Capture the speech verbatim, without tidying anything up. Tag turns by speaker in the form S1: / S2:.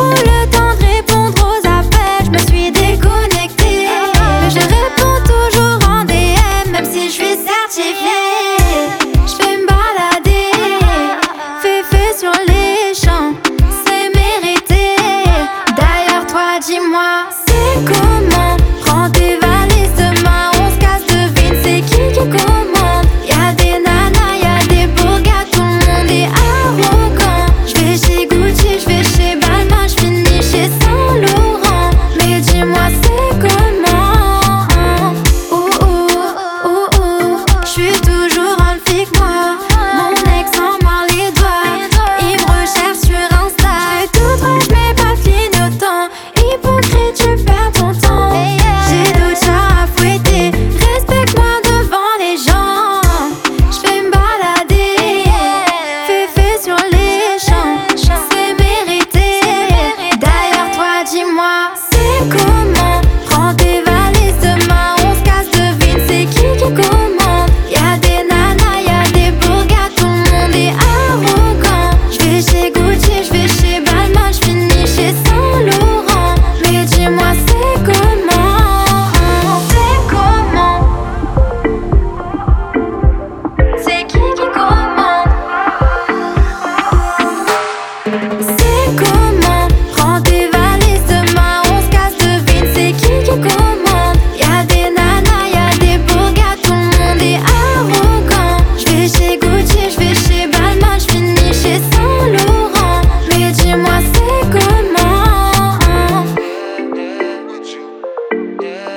S1: le temps de répondre aux appels, je me suis déconnectée. Mais je réponds toujours en D M, même si je suis certifiée. Je vais me balader, féfé sur les champs, c'est mérité. D'ailleurs toi dis-moi, c'est comment? Prends tes valises demain, on se casse, devine c'est qui qui commande. Y'a des nanas, y'a des beaux gars, tout le monde est arrogant. J'vais chez Gucci, j'vais chez Balmain, j'finis chez Saint Laurent. Mais dis-moi c'est comment? Ouh ouh, ouh ouh, j'suis toujours un flic moi. Mon ex en mord les doigts, il me recherche sur Insta. J'fais tout droit, j'mets pas de clignotant. Hypocrite, tu perds ton temps. J'ai d'autres chats à fouetter, respecte-moi devant les gens. J'vais me balader, féfé sur les champs, c'est mérité. D'ailleurs toi dis-moi, c'est comment? Prends tes valises demain, on se casse, devine c'est qui qui commande. Y'a des nanas, y'a des beaux gars, tout le monde est arrogant. J'vais chez Gucci, j'vais chez Balmain, j'finis chez Saint Laurent. Mais dis-moi c'est comment? C'est comment? C'est qui qui commande? C'est comment? Prends tes valises demain, on se casse, devine c'est qui qui commande. Y'a des nanas, y'a des beaux gars, tout le monde est arrogant. J'vais chez Gucci, j'vais chez Balmain, j'finis chez Saint Laurent. Mais dis-moi c'est comment?